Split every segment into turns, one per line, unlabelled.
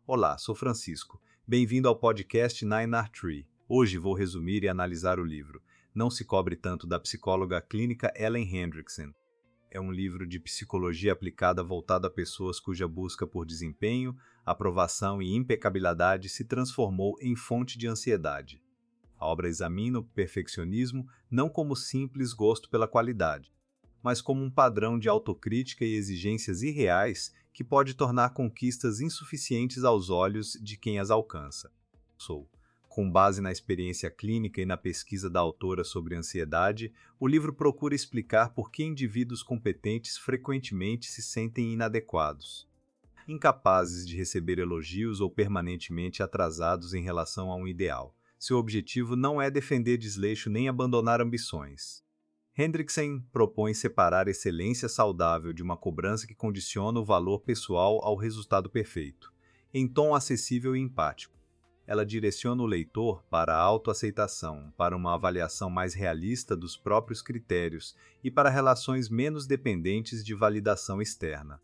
Olá, sou Francisco. Bem-vindo ao podcast Nine Art Tree. Hoje vou resumir e analisar o livro Não se cobre tanto, da psicóloga clínica Ellen Hendriksen. É um livro de psicologia aplicada voltado a pessoas cuja busca por desempenho, aprovação e impecabilidade se transformou em fonte de ansiedade. A obra examina o perfeccionismo não como simples gosto pela qualidade, mas como um padrão de autocrítica e exigências irreais que pode tornar conquistas insuficientes aos olhos de quem as alcança. Com base na experiência clínica e na pesquisa da autora sobre ansiedade, o livro procura explicar por que indivíduos competentes frequentemente se sentem inadequados, incapazes de receber elogios ou permanentemente atrasados em relação a um ideal. Seu objetivo não é defender desleixo nem abandonar ambições. Hendriksen propõe separar excelência saudável de uma cobrança que condiciona o valor pessoal ao resultado perfeito, em tom acessível e empático. Ela direciona o leitor para a autoaceitação, para uma avaliação mais realista dos próprios critérios e para relações menos dependentes de validação externa.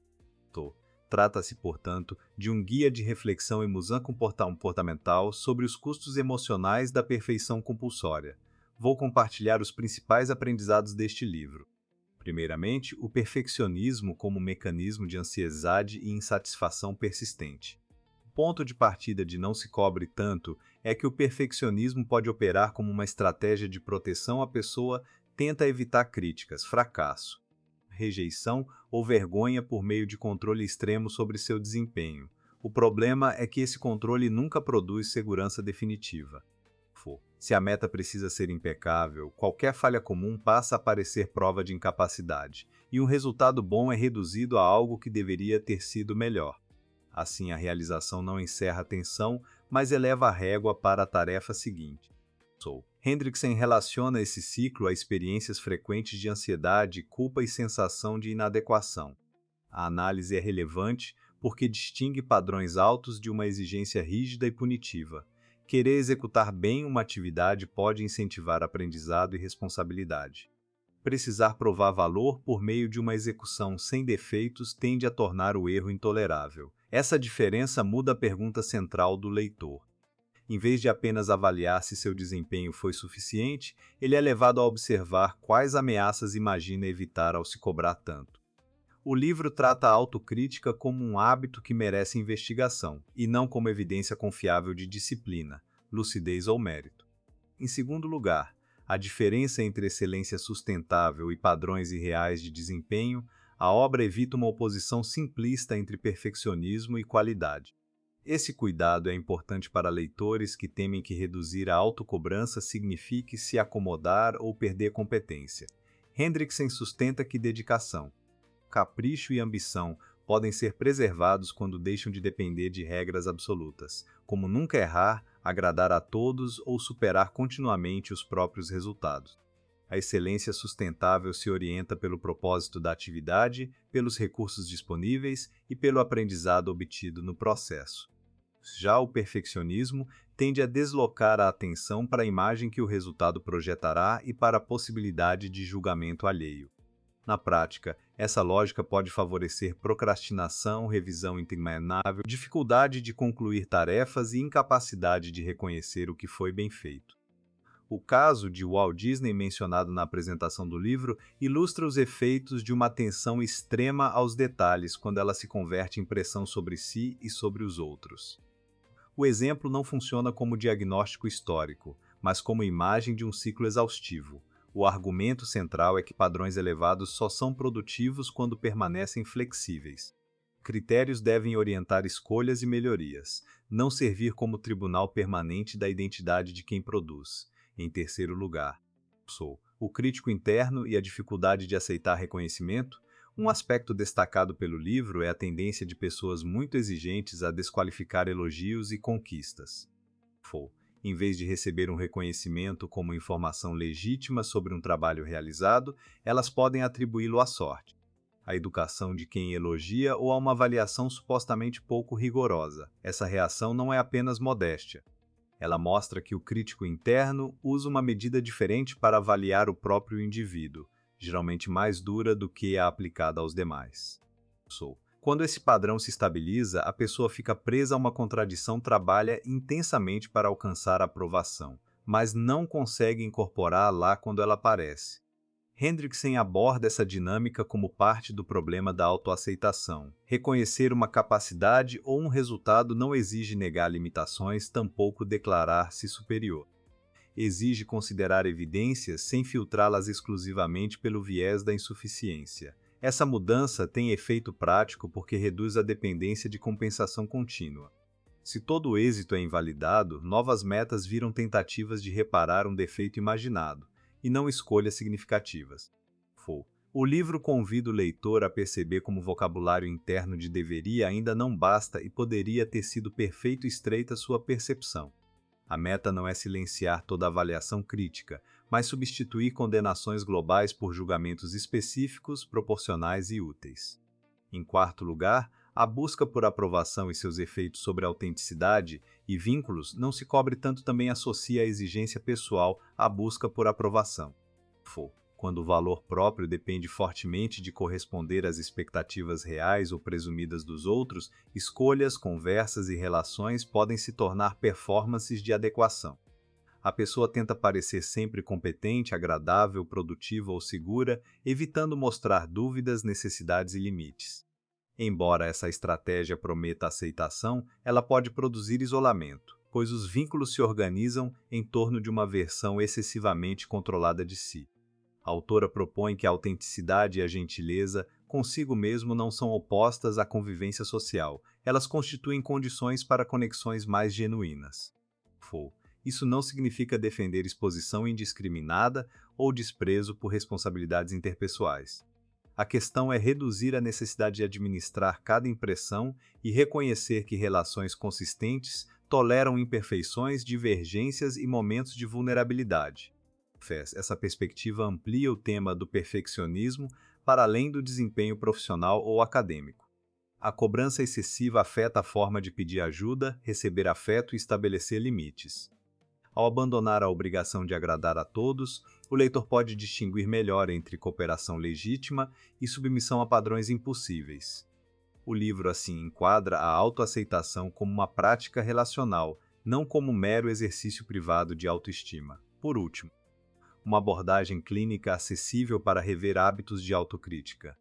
Trata-se, portanto, de um guia de reflexão e mudança comportamental sobre os custos emocionais da perfeição compulsória. Vou compartilhar os principais aprendizados deste livro. Primeiramente, o perfeccionismo como mecanismo de ansiedade e insatisfação persistente. O ponto de partida de Não se cobre tanto é que o perfeccionismo pode operar como uma estratégia de proteção à pessoa tenta evitar críticas, fracasso, rejeição ou vergonha por meio de controle extremo sobre seu desempenho. O problema é que esse controle nunca produz segurança definitiva. Se a meta precisa ser impecável, qualquer falha comum passa a parecer prova de incapacidade, e um resultado bom é reduzido a algo que deveria ter sido melhor. Assim, a realização não encerra a tensão, mas eleva a régua para a tarefa seguinte. Hendriksen relaciona esse ciclo a experiências frequentes de ansiedade, culpa e sensação de inadequação. A análise é relevante porque distingue padrões altos de uma exigência rígida e punitiva. Querer executar bem uma atividade pode incentivar aprendizado e responsabilidade. Precisar provar valor por meio de uma execução sem defeitos tende a tornar o erro intolerável. Essa diferença muda a pergunta central do leitor. Em vez de apenas avaliar se seu desempenho foi suficiente, ele é levado a observar quais ameaças imagina evitar ao se cobrar tanto. O livro trata a autocrítica como um hábito que merece investigação, e não como evidência confiável de disciplina, lucidez ou mérito. Em segundo lugar, a diferença entre excelência sustentável e padrões irreais de desempenho, a obra evita uma oposição simplista entre perfeccionismo e qualidade. Esse cuidado é importante para leitores que temem que reduzir a autocobrança signifique se acomodar ou perder competência. Hendriksen sustenta que dedicação, capricho e ambição podem ser preservados quando deixam de depender de regras absolutas, como nunca errar, agradar a todos ou superar continuamente os próprios resultados. A excelência sustentável se orienta pelo propósito da atividade, pelos recursos disponíveis e pelo aprendizado obtido no processo. Já o perfeccionismo tende a deslocar a atenção para a imagem que o resultado projetará e para a possibilidade de julgamento alheio. Na prática, essa lógica pode favorecer procrastinação, revisão interminável, dificuldade de concluir tarefas e incapacidade de reconhecer o que foi bem feito. O caso de Walt Disney, mencionado na apresentação do livro, ilustra os efeitos de uma atenção extrema aos detalhes quando ela se converte em pressão sobre si e sobre os outros. O exemplo não funciona como diagnóstico histórico, mas como imagem de um ciclo exaustivo. O argumento central é que padrões elevados só são produtivos quando permanecem flexíveis. Critérios devem orientar escolhas e melhorias, não servir como tribunal permanente da identidade de quem produz. Em terceiro lugar, o crítico interno e a dificuldade de aceitar reconhecimento. Um aspecto destacado pelo livro é a tendência de pessoas muito exigentes a desqualificar elogios e conquistas. Em vez de receber um reconhecimento como informação legítima sobre um trabalho realizado, elas podem atribuí-lo à sorte, à educação de quem elogia ou a uma avaliação supostamente pouco rigorosa. Essa reação não é apenas modéstia. Ela mostra que o crítico interno usa uma medida diferente para avaliar o próprio indivíduo, geralmente mais dura do que a aplicada aos demais. Quando esse padrão se estabiliza, a pessoa fica presa a uma contradição, trabalha intensamente para alcançar a aprovação, mas não consegue incorporá-la quando ela aparece. Hendriksen aborda essa dinâmica como parte do problema da autoaceitação. Reconhecer uma capacidade ou um resultado não exige negar limitações, tampouco declarar-se superior. Exige considerar evidências sem filtrá-las exclusivamente pelo viés da insuficiência. Essa mudança tem efeito prático porque reduz a dependência de compensação contínua. Se todo o êxito é invalidado, novas metas viram tentativas de reparar um defeito imaginado, e não escolhas significativas. O livro convida o leitor a perceber como o vocabulário interno de deveria ainda não basta e poderia ter sido perfeito e estreita sua percepção. A meta não é silenciar toda avaliação crítica, mas substituir condenações globais por julgamentos específicos, proporcionais e úteis. Em quarto lugar, a busca por aprovação e seus efeitos sobre a autenticidade e vínculos não se cobre tanto, também associa a exigência pessoal à busca por aprovação. Quando o valor próprio depende fortemente de corresponder às expectativas reais ou presumidas dos outros, escolhas, conversas e relações podem se tornar performances de adequação. A pessoa tenta parecer sempre competente, agradável, produtiva ou segura, evitando mostrar dúvidas, necessidades e limites. Embora essa estratégia prometa aceitação, ela pode produzir isolamento, pois os vínculos se organizam em torno de uma versão excessivamente controlada de si. A autora propõe que a autenticidade e a gentileza consigo mesmo não são opostas à convivência social, elas constituem condições para conexões mais genuínas. Isso não significa defender exposição indiscriminada ou desprezo por responsabilidades interpessoais. A questão é reduzir a necessidade de administrar cada impressão e reconhecer que relações consistentes toleram imperfeições, divergências e momentos de vulnerabilidade. Essa perspectiva amplia o tema do perfeccionismo para além do desempenho profissional ou acadêmico. A cobrança excessiva afeta a forma de pedir ajuda, receber afeto e estabelecer limites. Ao abandonar a obrigação de agradar a todos, o leitor pode distinguir melhor entre cooperação legítima e submissão a padrões impossíveis. O livro, assim, enquadra a autoaceitação como uma prática relacional, não como um mero exercício privado de autoestima. Por último, uma abordagem clínica acessível para rever hábitos de autocrítica.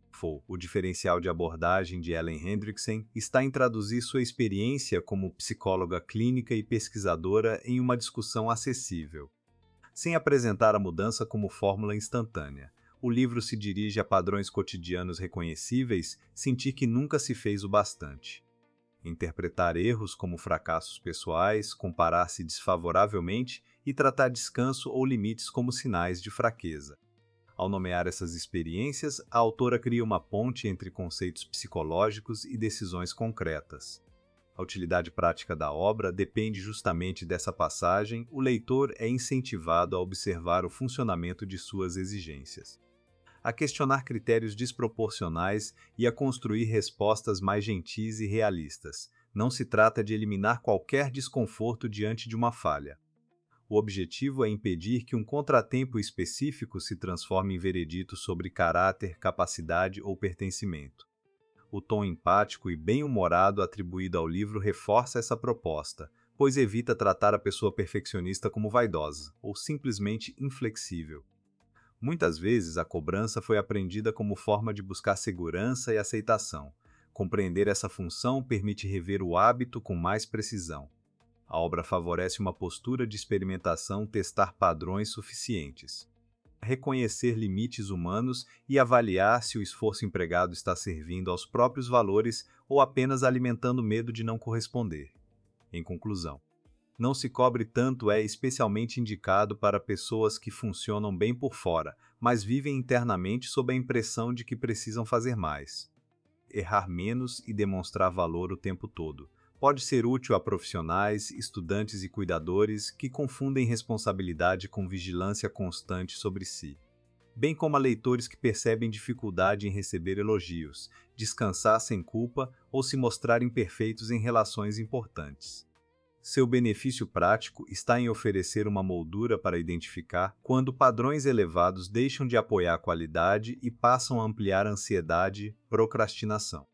O diferencial de abordagem de Ellen Hendriksen está em traduzir sua experiência como psicóloga clínica e pesquisadora em uma discussão acessível. Sem apresentar a mudança como fórmula instantânea, o livro se dirige a padrões cotidianos reconhecíveis, sentir que nunca se fez o bastante. Interpretar erros como fracassos pessoais, comparar-se desfavoravelmente e tratar descanso ou limites como sinais de fraqueza. Ao nomear essas experiências, a autora cria uma ponte entre conceitos psicológicos e decisões concretas. A utilidade prática da obra depende justamente dessa passagem. O leitor é incentivado a observar o funcionamento de suas exigências, a questionar critérios desproporcionais e a construir respostas mais gentis e realistas. Não se trata de eliminar qualquer desconforto diante de uma falha. O objetivo é impedir que um contratempo específico se transforme em veredito sobre caráter, capacidade ou pertencimento. O tom empático e bem-humorado atribuído ao livro reforça essa proposta, pois evita tratar a pessoa perfeccionista como vaidosa ou simplesmente inflexível. Muitas vezes, a cobrança foi aprendida como forma de buscar segurança e aceitação. Compreender essa função permite rever o hábito com mais precisão. A obra favorece uma postura de experimentação, testar padrões suficientes, reconhecer limites humanos e avaliar se o esforço empregado está servindo aos próprios valores ou apenas alimentando medo de não corresponder. Em conclusão, Não se cobre tanto é especialmente indicado para pessoas que funcionam bem por fora, mas vivem internamente sob a impressão de que precisam fazer mais. Errar menos e demonstrar valor o tempo todo pode ser útil a profissionais, estudantes e cuidadores que confundem responsabilidade com vigilância constante sobre si, bem como a leitores que percebem dificuldade em receber elogios, descansar sem culpa ou se mostrar imperfeitos em relações importantes. Seu benefício prático está em oferecer uma moldura para identificar quando padrões elevados deixam de apoiar a qualidade e passam a ampliar a ansiedade, procrastinação.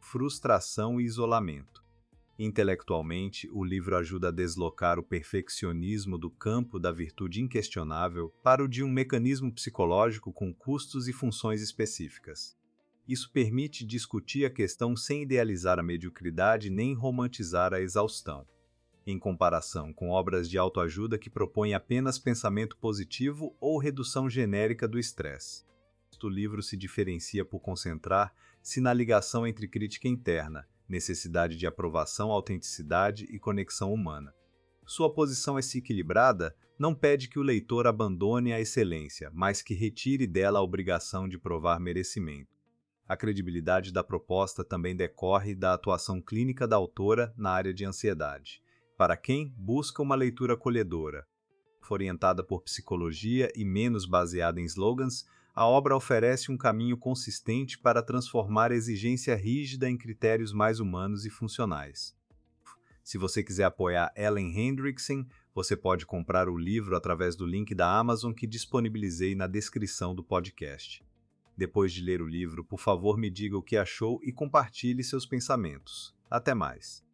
frustração e isolamento. Intelectualmente, o livro ajuda a deslocar o perfeccionismo do campo da virtude inquestionável para o de um mecanismo psicológico com custos e funções específicas. Isso permite discutir a questão sem idealizar a mediocridade nem romantizar a exaustão, em comparação com obras de autoajuda que propõem apenas pensamento positivo ou redução genérica do estresse. O livro se diferencia por concentrar-se na ligação entre crítica interna, necessidade de aprovação, autenticidade e conexão humana. Sua posição equilibrada não pede que o leitor abandone a excelência, mas que retire dela a obrigação de provar merecimento. A credibilidade da proposta também decorre da atuação clínica da autora na área de ansiedade. Para quem busca uma leitura acolhedora, orientada por psicologia e menos baseada em slogans, a obra oferece um caminho consistente para transformar a exigência rígida em critérios mais humanos e funcionais. Se você quiser apoiar Ellen Hendriksen, você pode comprar o livro através do link da Amazon que disponibilizei na descrição do podcast. Depois de ler o livro, por favor me diga o que achou e compartilhe seus pensamentos. Até mais!